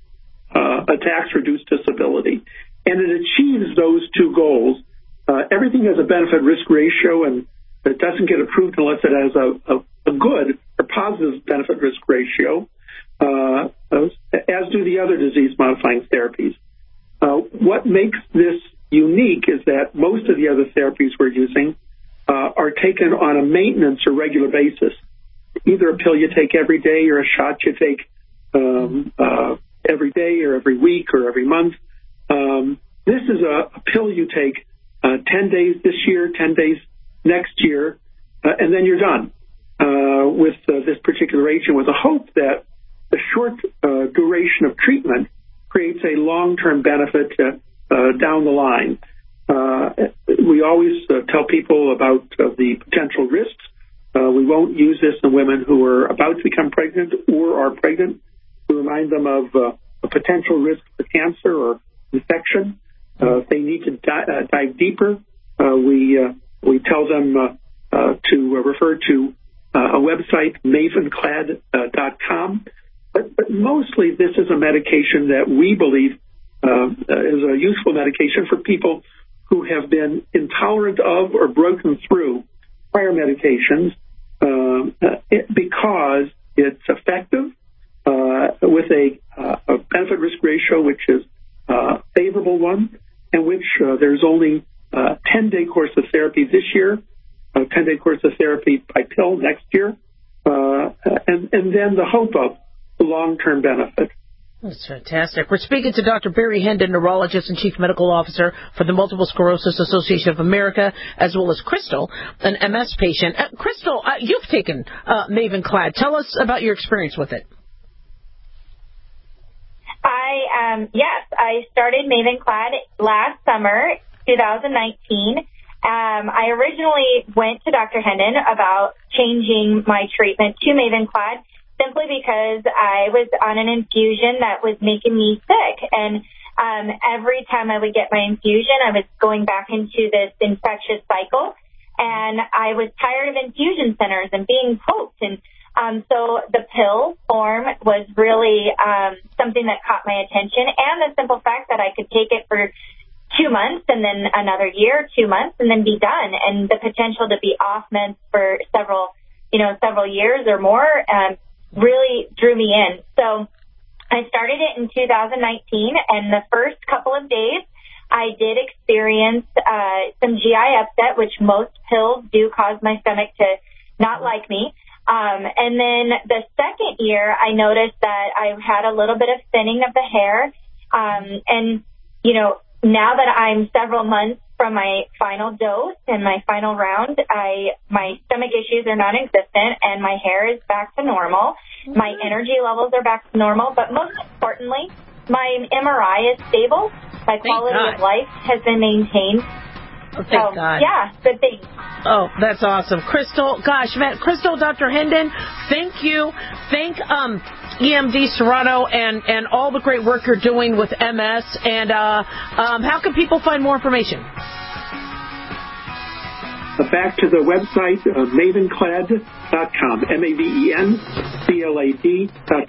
uh, attacks, reduce disability. And it achieves those two goals. Uh, everything has a benefit-risk ratio, and it doesn't get approved unless it has a, a, a good or positive benefit-risk ratio, uh, as do the other disease-modifying therapies. Uh, what makes this unique is that most of the other therapies we're using uh, are taken on a maintenance or regular basis, either a pill you take every day or a shot you take um, uh, every day or every week or every month. Um, this is a, a pill you take uh, ten days this year, ten days next year, uh, and then you're done uh, with uh, this particular agent, with the hope that the short uh, duration of treatment creates a long-term benefit uh, uh, down the line. Uh, we always uh, tell people about uh, the potential risks. Uh, we won't use this in women who are about to become pregnant or are pregnant. We remind them of uh, a potential risk for cancer or infection. Uh, if they need to di- uh, dive deeper, uh, we uh, we tell them uh, uh, to uh, refer to uh, a website, mavenclad dot com. But, but mostly this is a medication that we believe uh, is a useful medication for people who have been intolerant of or broken through prior medications uh, it, because it's effective uh, with a, uh, a benefit-risk ratio which is Uh, favorable one, in which uh, there's only a ten-day course of therapy this year, a ten-day course of therapy by pill next year, uh, and, and then the hope of long-term benefit. That's fantastic. We're speaking to Doctor Barry Hendon, neurologist and chief medical officer for the Multiple Sclerosis Association of America, as well as Crystal, an M S patient. Uh, Crystal, uh, you've taken uh, Mavenclad. Tell us about your experience with it. I, um, yes, I started Mavenclad last summer, two thousand nineteen. Um, I originally went to Doctor Hendon about changing my treatment to Mavenclad simply because I was on an infusion that was making me sick. And um, every time I would get my infusion, I was going back into this infectious cycle. And I was tired of infusion centers and being poked. And Um, so the pill form was really um, something that caught my attention, and the simple fact that I could take it for two months and then another year, two months, and then be done, and the potential to be off meds for several, you know, several years or more um, really drew me in. So I started it in two thousand nineteen, and the first couple of days I did experience uh, some G I upset, which most pills do cause my stomach to not like me. Um, and then the second year, I noticed that I had a little bit of thinning of the hair. Um, and, you know, now that I'm several months from my final dose and my final round, I my stomach issues are non-existent and my hair is back to normal. My energy levels are back to normal. But most importantly, my M R I is stable. My quality of life has been maintained. Oh, thank so, God. Yeah, good thing. Oh, that's awesome. Crystal, gosh, man, Crystal, Doctor Hendon, thank you. Thank um, E M D Serono and, and all the great work you're doing with M S. And uh, um, how can people find more information? Back to the website, uh, mavenclad dot com, M A V E N C L A D dot com.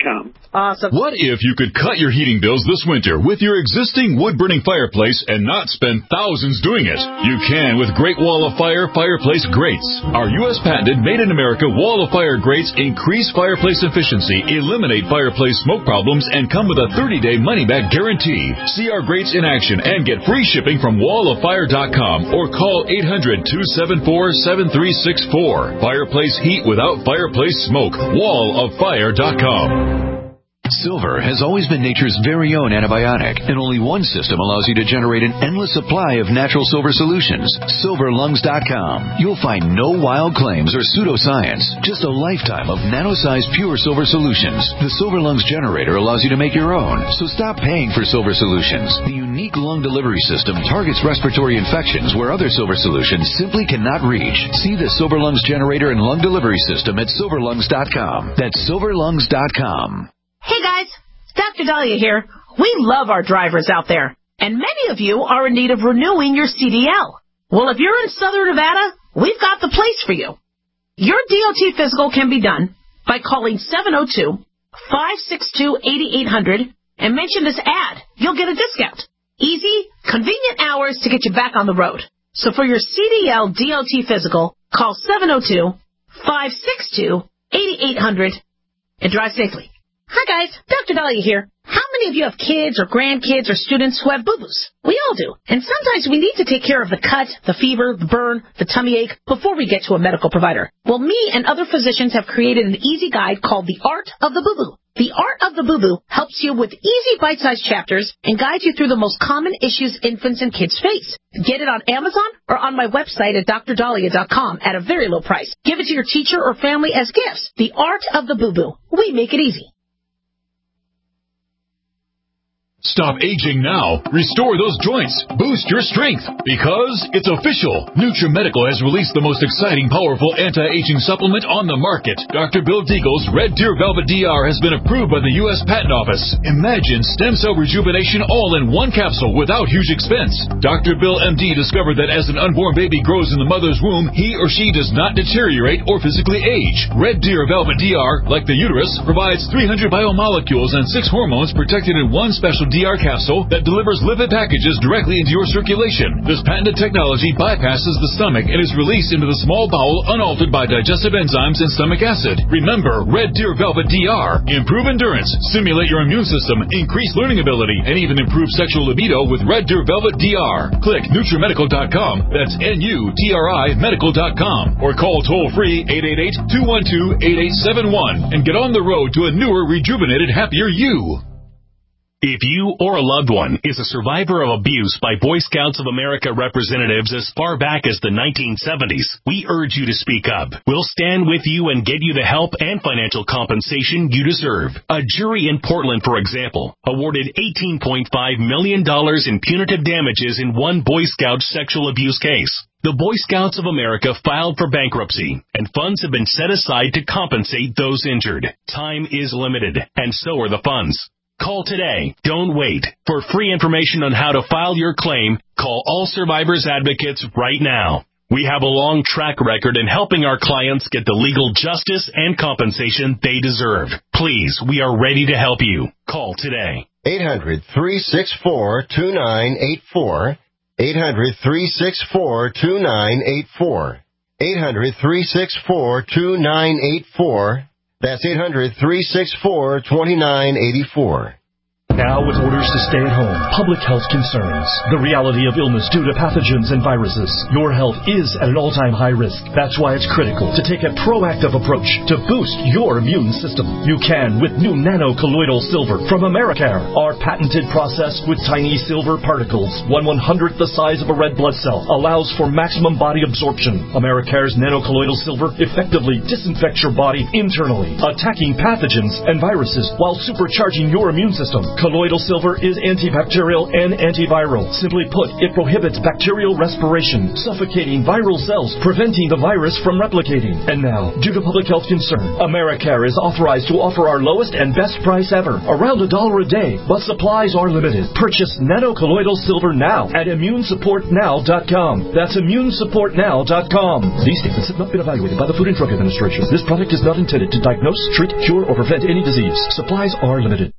Awesome. What if you could cut your heating bills this winter with your existing wood-burning fireplace and not spend thousands doing it? You can with Great Wall of Fire fireplace grates. Our U S patented made-in-America Wall of Fire grates increase fireplace efficiency, eliminate fireplace smoke problems, and come with a thirty-day money-back guarantee. See our grates in action and get free shipping from wall of fire dot com or call eight hundred, two seven four, seven three six four. Fireplace heat without fireplace smoke. wall of fire dot com. Silver has always been nature's very own antibiotic, and only one system allows you to generate an endless supply of natural silver solutions. silver lungs dot com. You'll find no wild claims or pseudoscience, just a lifetime of nano-sized pure silver solutions. The Silver Lungs generator allows you to make your own, so stop paying for silver solutions. The unique lung delivery system targets respiratory infections where other silver solutions simply cannot reach. See the Silver Lungs generator and lung delivery system at silver lungs dot com. That's silver lungs dot com. Hey guys, Doctor Dahlia here. We love our drivers out there, and many of you are in need of renewing your C D L. Well, if you're in Southern Nevada, we've got the place for you. Your D O T physical can be done by calling seven oh two, five six two, eight eight hundred and mention this ad. You'll get a discount. Easy, convenient hours to get you back on the road. So for your C D L D O T physical, call seven oh two, five six two, eight eight hundred and drive safely. Hi guys, Doctor Dahlia here. How many of you have kids or grandkids or students who have boo-boos? We all do. And sometimes we need to take care of the cut, the fever, the burn, the tummy ache before we get to a medical provider. Well, me and other physicians have created an easy guide called The Art of the Boo-Boo. The Art of the Boo-Boo helps you with easy bite-sized chapters and guides you through the most common issues infants and kids face. Get it on Amazon or on my website at dr dahlia dot com at a very low price. Give it to your teacher or family as gifts. The Art of the Boo-Boo. We make it easy. Stop aging now. Restore those joints. Boost your strength. Because it's official. NutriMedical has released the most exciting, powerful anti-aging supplement on the market. Doctor Bill Deagle's Red Deer Velvet D R has been approved by the U S Patent Office. Imagine stem cell rejuvenation all in one capsule without huge expense. Doctor Bill M D discovered that as an unborn baby grows in the mother's womb, he or she does not deteriorate or physically age. Red Deer Velvet D R, like the uterus, provides three hundred biomolecules and six hormones protected in one special D R capsule that delivers lipid packages directly into your circulation. This patented technology bypasses the stomach and is released into the small bowel unaltered by digestive enzymes and stomach acid. Remember, Red Deer Velvet D R. Improve endurance, stimulate your immune system, increase learning ability, and even improve sexual libido with Red Deer Velvet D R. Click NutriMedical dot com, that's N U T R I medical dot com, or call toll-free eight eight eight, two one two, eight eight seven one and get on the road to a newer, rejuvenated, happier you. If you or a loved one is a survivor of abuse by Boy Scouts of America representatives as far back as the nineteen seventies, we urge you to speak up. We'll stand with you and get you the help and financial compensation you deserve. A jury in Portland, for example, awarded eighteen point five million dollars in punitive damages in one Boy Scout sexual abuse case. The Boy Scouts of America filed for bankruptcy, and funds have been set aside to compensate those injured. Time is limited, and so are the funds. Call today. Don't wait. For free information on how to file your claim, call All Survivors Advocates right now. We have a long track record in helping our clients get the legal justice and compensation they deserve. Please, we are ready to help you. Call today. eight hundred, three six four, two nine eight four. eight hundred, three six four, two nine eight four. eight hundred, three six four, two nine eight four. That's eight hundred, three six four, two nine eight four. Now with orders to stay at home, public health concerns, the reality of illness due to pathogens and viruses, your health is at an all-time high risk. That's why it's critical to take a proactive approach to boost your immune system. You can with new nano-colloidal silver from Americare. Our patented process with tiny silver particles, one one-hundredth the size of a red blood cell, allows for maximum body absorption. Americare's nano-colloidal silver effectively disinfects your body internally, attacking pathogens and viruses while supercharging your immune system. Colloidal silver is antibacterial and antiviral. Simply put, it prohibits bacterial respiration, suffocating viral cells, preventing the virus from replicating. And now, due to public health concern, Americare is authorized to offer our lowest and best price ever, around a dollar a day, but supplies are limited. Purchase Nano Colloidal Silver now at immune support now dot com. That's immune support now dot com. These statements have not been evaluated by the Food and Drug Administration. This product is not intended to diagnose, treat, cure, or prevent any disease. Supplies are limited.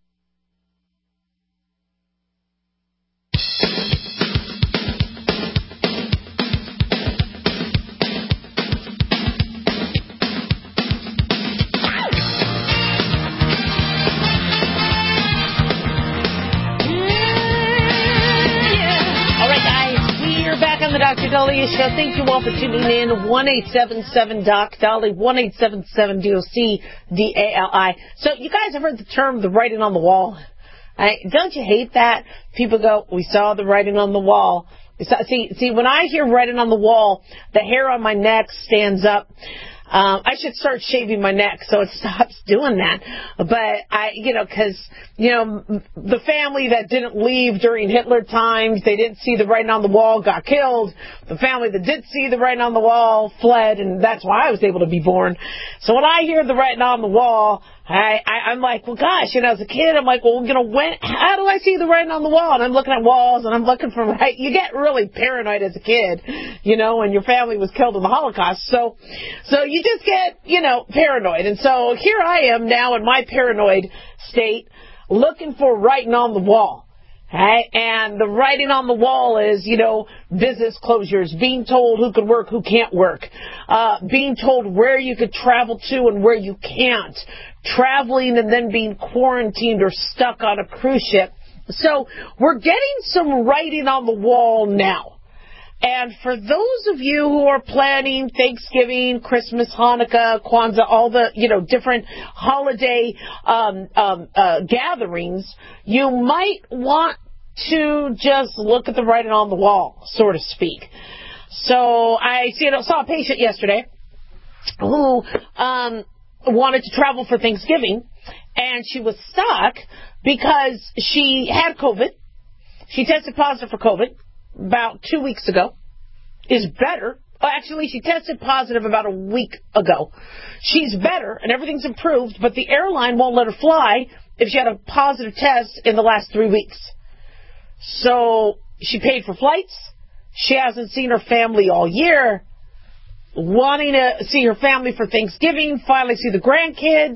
Doctor Daliah Show. Thank you all for tuning in. one eight seven seven doc Dolly, one eight seven seven D O C D A L I. So you guys have heard the term the writing on the wall. I, don't you hate that? People go, we saw the writing on the wall. See, see, when I hear writing on the wall, the hair on my neck stands up. Um, I should start shaving my neck so it stops doing that. But I, you know, because, you know, the family that didn't leave during Hitler times, they didn't see the writing on the wall, got killed. The family that did see the writing on the wall fled, and that's why I was able to be born. So when I hear the writing on the wall, I, I, I'm like, well, gosh, you know, as a kid, I'm like, well, you know, when, how do I see the writing on the wall? And I'm looking at walls, and I'm looking for, right, you get really paranoid as a kid, you know, when your family was killed in the Holocaust. So, so you just get, you know, paranoid. And so here I am now in my paranoid state, looking for writing on the wall. Right? And the writing on the wall is, you know, business closures, being told who can work, who can't work, uh, being told where you could travel to and where you can't, traveling and then being quarantined or stuck on a cruise ship. So we're getting some writing on the wall now. And for those of you who are planning Thanksgiving, Christmas, Hanukkah, Kwanzaa, all the, you know, different holiday um, um, uh, gatherings, you might want to just look at the writing on the wall, so to speak. So I see, saw a patient yesterday who um, wanted to travel for Thanksgiving, and she was stuck because she had COVID. She tested positive for COVID about two weeks ago, is better. Well, actually, she tested positive about a week ago. She's better, and everything's improved, but the airline won't let her fly if she had a positive test in the last three weeks. So she paid for flights. She hasn't seen her family all year, wanting to see her family for Thanksgiving, finally see the grandkids,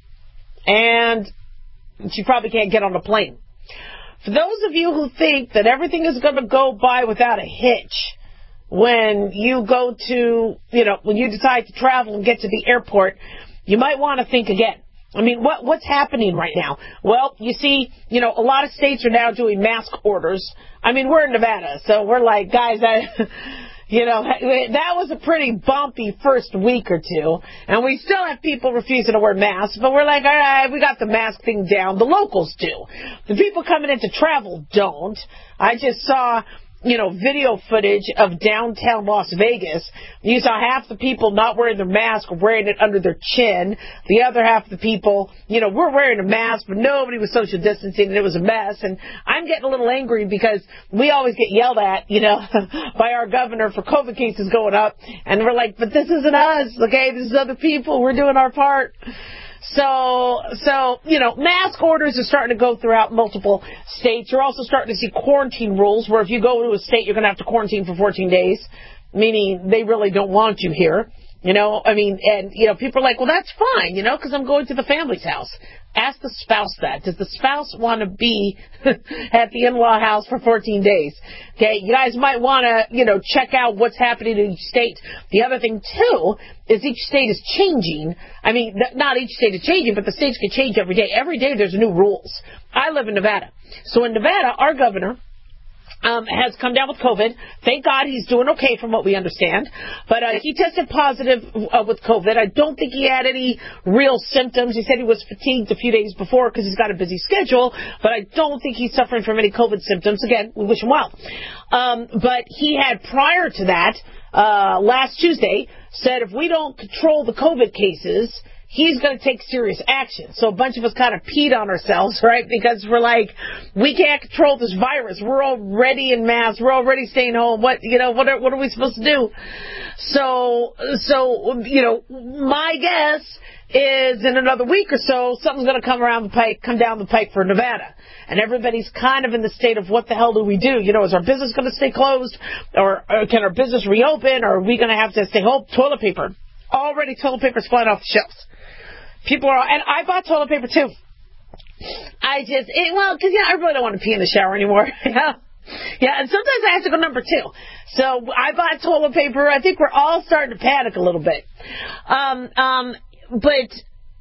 and she probably can't get on a plane. For those of you who think that everything is going to go by without a hitch when you go to, you know, when you decide to travel and get to the airport, you might want to think again. I mean, what what's happening right now? Well, you see, you know, a lot of states are now doing mask orders. I mean, we're in Nevada, so we're like, guys, I... You know, that was a pretty bumpy first week or two, and we still have people refusing to wear masks, but we're like, all right, we got the mask thing down. The locals do. The people coming in to travel don't. I just saw, you know, video footage of downtown Las Vegas. You saw half the people not wearing their mask or wearing it under their chin. The other half of the people, you know, we're wearing a mask, but nobody was social distancing, and it was a mess. And I'm getting a little angry because we always get yelled at, you know, by our governor for COVID cases going up. And we're like, but this isn't us, okay? This is other people. We're doing our part. So, so, you know, mask orders are starting to go throughout multiple states. You're also starting to see quarantine rules where if you go to a state, you're going to have to quarantine for fourteen days, meaning they really don't want you here. You know, I mean, and, you know, people are like, well, that's fine, you know, because I'm going to the family's house. Ask the spouse that. Does the spouse want to be at the in-law house for fourteen days? Okay, you guys might want to, you know, check out what's happening in each state. The other thing, too, is each state is changing. I mean, not each state is changing, but the states can change every day. Every day there's new rules. I live in Nevada. So in Nevada, our governor Um, has come down with COVID. Thank God he's doing okay from what we understand. But uh, he tested positive uh, with COVID. I don't think he had any real symptoms. He said he was fatigued a few days before because he's got a busy schedule. But I don't think he's suffering from any COVID symptoms. Again, we wish him well. Um, but he had prior to that, uh, last Tuesday, said if we don't control the COVID cases, he's going to take serious action. So a bunch of us kind of peed on ourselves, right? Because we're like, we can't control this virus. We're already in masks. We're already staying home. What, you know, what are, what are we supposed to do? So, so, you know, my guess is in another week or so, something's going to come around the pike, come down the pike for Nevada. And everybody's kind of in the state of what the hell do we do? You know, is our business going to stay closed? Or, or can our business reopen? Or are we going to have to stay home? Toilet paper. Already toilet paper's flying off the shelves. People are, and I bought toilet paper too. I just, it, well, because, yeah, I really don't want to pee in the shower anymore. Yeah. Yeah, and sometimes I have to go number two. So I bought toilet paper. I think we're all starting to panic a little bit. Um, um, but,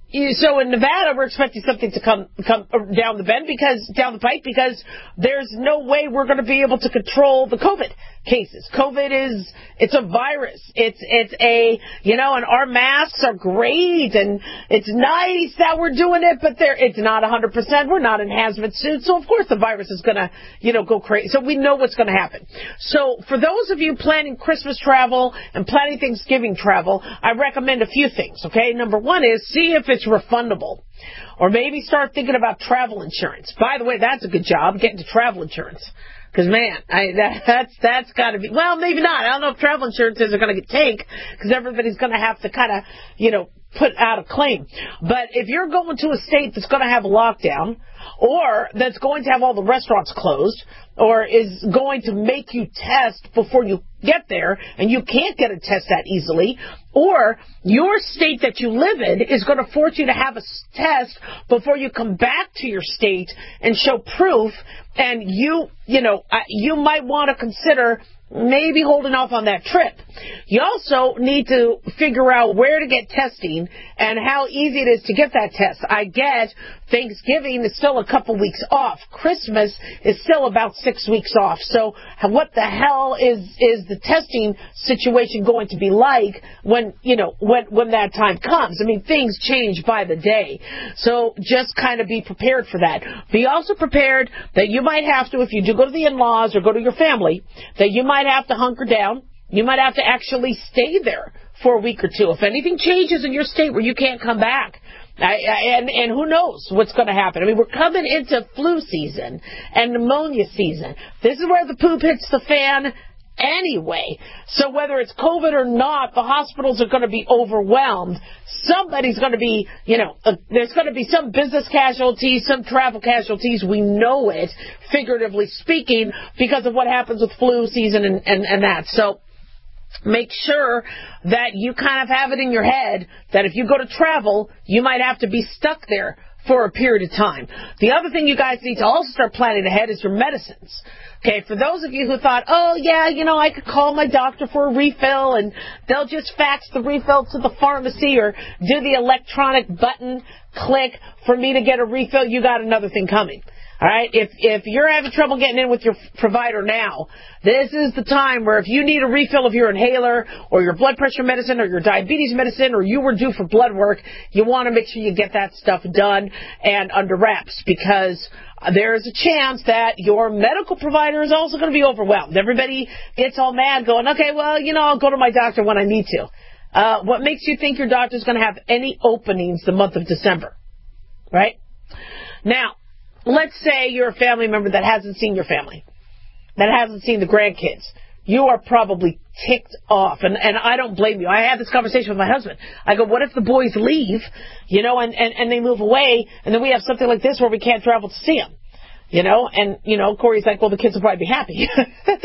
so in Nevada, we're expecting something to come come down the bend because down the pike because there's no way we're going to be able to control the COVID cases. COVID is it's a virus. It's it's a you know, and our masks are great and it's nice that we're doing it, but they're it's not a hundred percent. We're not in hazmat suits, so of course the virus is going to you know go crazy. So we know what's going to happen. So for those of you planning Christmas travel and planning Thanksgiving travel, I recommend a few things. Okay, number one is see if it's refundable. Or maybe start thinking about travel insurance. By the way, that's a good job, getting to travel insurance. Because, man, I, that, that's that's got to be, well, maybe not. I don't know if travel insurances are going to get take because everybody's going to have to kind of, you know, put out a claim. But if you're going to a state that's going to have a lockdown or that's going to have all the restaurants closed or is going to make you test before you get there and you can't get a test that easily, or your state that you live in is going to force you to have a test before you come back to your state and show proof, and you, you know, you might want to consider maybe holding off on that trip. You also need to figure out where to get testing and how easy it is to get that test. I get Thanksgiving is still a couple weeks off. Christmas is still about six weeks off. So what the hell is is the testing situation going to be like when, you know, when when that time comes? I mean, things change by the day. So just kind of be prepared for that. Be also prepared that you might have to, if you do go to the in-laws or go to your family, that you might have to hunker down. You might have to actually stay there for a week or two. If anything changes in your state where you can't come back, I, I, and, and who knows what's going to happen. I mean, we're coming into flu season and pneumonia season. This is where the poop hits the fan anyway. So whether it's COVID or not, the hospitals are going to be overwhelmed. Somebody's going to be, you know, uh, there's going to be some business casualties, some travel casualties. We know it, figuratively speaking, because of what happens with flu season and, and, and that. So make sure that you kind of have it in your head that if you go to travel, you might have to be stuck there for a period of time. The other thing you guys need to also start planning ahead is your medicines. Okay, for those of you who thought, oh, yeah, you know, I could call my doctor for a refill and they'll just fax the refill to the pharmacy or do the electronic button click for me to get a refill, you got another thing coming. All right, if if you're having trouble getting in with your provider now, this is the time where if you need a refill of your inhaler or your blood pressure medicine or your diabetes medicine or you were due for blood work, you want to make sure you get that stuff done and under wraps because there is a chance that your medical provider is also going to be overwhelmed. Everybody gets all mad going, okay, well, you know, I'll go to my doctor when I need to. Uh, what makes you think your doctor's going to have any openings the month of December? Right? Now, let's say you're a family member that hasn't seen your family, that hasn't seen the grandkids. You are probably ticked off, and, and I don't blame you. I had this conversation with my husband. I go, what if the boys leave, you know, and, and, and they move away, and then we have something like this where we can't travel to see them? You know, and, you know, Corey's like, well, the kids will probably be happy. I'm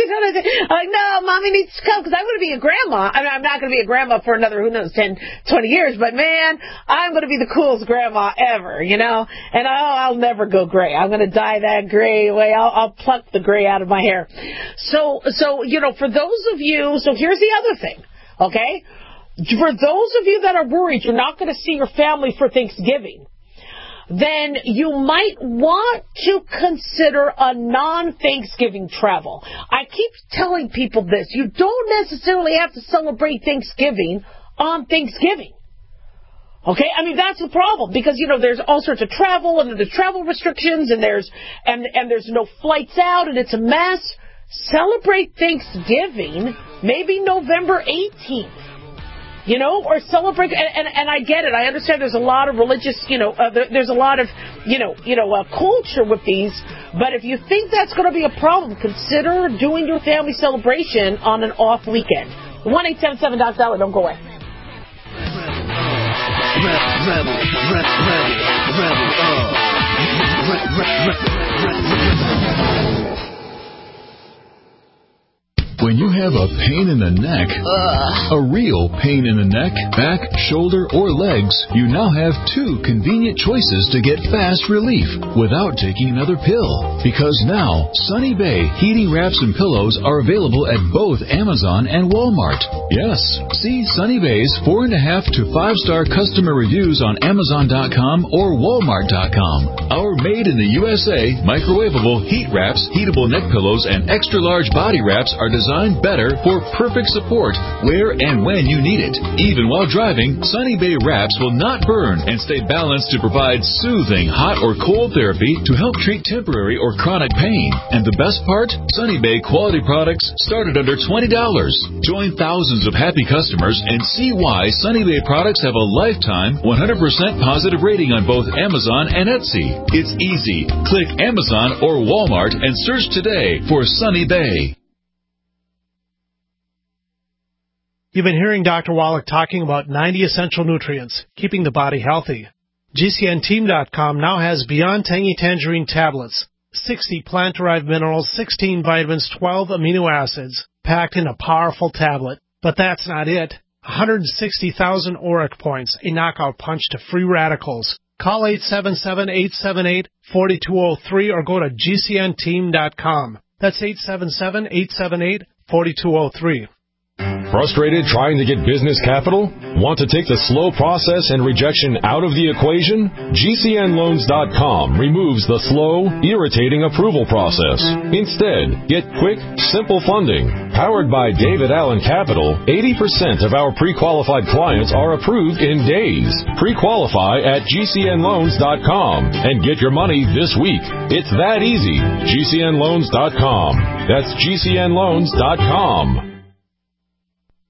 like, no, Mommy needs to come because I'm going to be a grandma. I mean, I'm not going to be a grandma for another, who knows, ten, twenty years. But, man, I'm going to be the coolest grandma ever, you know. And I'll, I'll never go gray. I'm going to dye that gray way. I'll, I'll pluck the gray out of my hair. So, so, you know, for those of you, so here's the other thing, okay? For those of you that are worried you're not going to see your family for Thanksgiving, then you might want to consider a non-Thanksgiving travel. I keep telling people this. You don't necessarily have to celebrate Thanksgiving on Thanksgiving. Okay? I mean, that's the problem because, you know, there's all sorts of travel and there's travel restrictions and there's and, and there's no flights out and it's a mess. Celebrate Thanksgiving maybe November eighteenth. you know, or celebrate. And, and, and I get it. I understand there's a lot of religious, you know, uh, there, there's a lot of, you know, you know, uh, culture with these. But if you think that's going to be a problem, consider doing your family celebration on an off weekend. one eight seven seven Doc Dollar. Don't go away. Rebel, rebel, rebel, rebel, uh, re- re- re- re- re- When you have a pain in the neck, uh, a real pain in the neck, back, shoulder, or legs, you now have two convenient choices to get fast relief without taking another pill. Because now, Sunny Bay heating wraps and pillows are available at both Amazon and Walmart. Yes, see Sunny Bay's four and a half to five star customer reviews on Amazon dot com or Walmart dot com. Our made in the U S A microwavable heat wraps, heatable neck pillows, and extra large body wraps are designed better for perfect support where and when you need it. Even while driving, Sunny Bay wraps will not burn and stay balanced to provide soothing hot or cold therapy to help treat temporary or chronic pain. And the best part? Sunny Bay quality products start at under twenty dollars. Join thousands of happy customers and see why Sunny Bay products have a lifetime one hundred percent positive rating on both Amazon and Etsy. It's easy. Click Amazon or Walmart and search today for Sunny Bay. You've been hearing Doctor Wallach talking about ninety essential nutrients, keeping the body healthy. G C N team dot com now has Beyond Tangy Tangerine tablets, sixty plant-derived minerals, sixteen vitamins, twelve amino acids, packed in a powerful tablet. But that's not it. one hundred sixty thousand auric points, a knockout punch to free radicals. Call eight seven seven, eight seven eight, four two zero three or go to G C N team dot com. That's eight seven seven, eight seven eight, four two zero three. Frustrated trying to get business capital? Want to take the slow process and rejection out of the equation? G C N loans dot com removes the slow, irritating approval process. Instead, get quick, simple funding. Powered by David Allen Capital, eighty percent of our pre-qualified clients are approved in days. Pre-qualify at G C N loans dot com and get your money this week. It's that easy. G C N loans dot com. That's G C N loans dot com.